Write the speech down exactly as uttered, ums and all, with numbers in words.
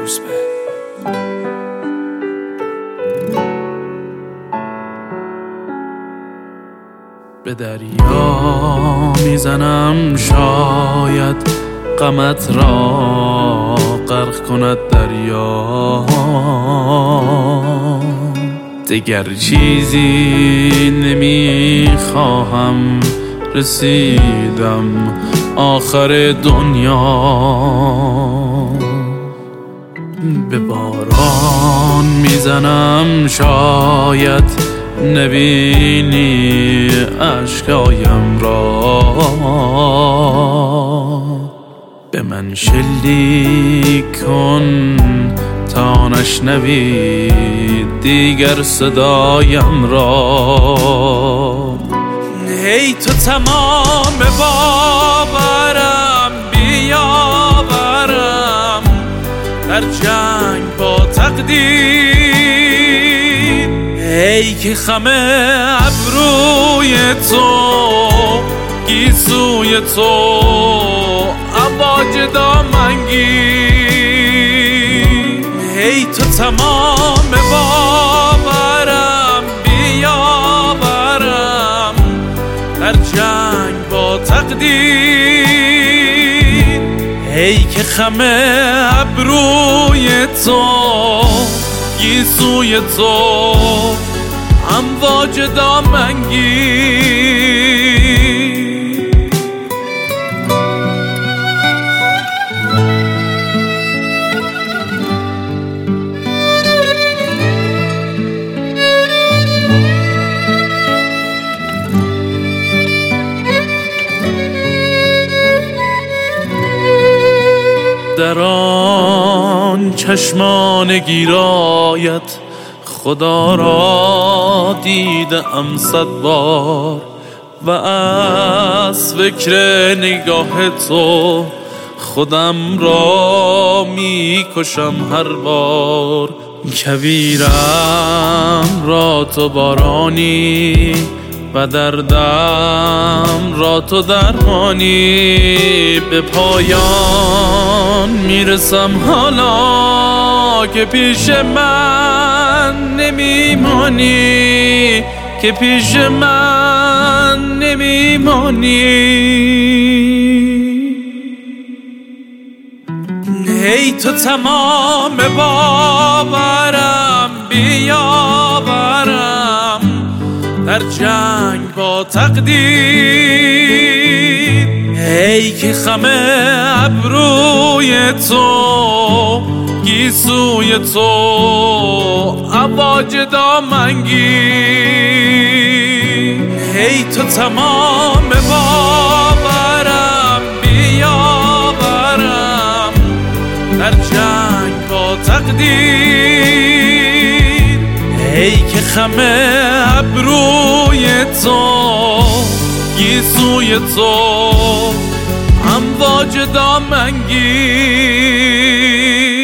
روزبه. به دریا میزنم شاید غمت را غرق کند دریا، دیگر چیزی نمیخواهم، رسیدم آخر دنیا. به باران میزنم شاید نبینی اشکایم را، به من شلیک کن تا نشنوی دیگر صدایم را. ای تو تمام باورم بیاورم در جنگ با تقدیر، ای که خم ابروی تو گیسوی تو امواج دامنگیر. ای تو تمام باورم بیاورم در جنگ با تقدیر، ای که خم ابروی تو گیسوی تو امواج دامنگیر. در آن چشمان گیرایت خدا را دیدم صد بار، و از فکر نگاه تو خودم را میکشم هر بار. کویرم را تو بارانی و دردم را تو درمانی، به پایان میرسم حالا که پیش من نمیمانی، که پیش من نمیمانی. ای تو تمام باورم بیاورم در جنگ با تقدیر، ای که خم ابروی تو گیسوی تو امواج دامنگیر. ای تو تمام باورم بیاورم در جنگ با تقدیر، ای که خم ابروی تو گیسوی تو امواج دامنگیر.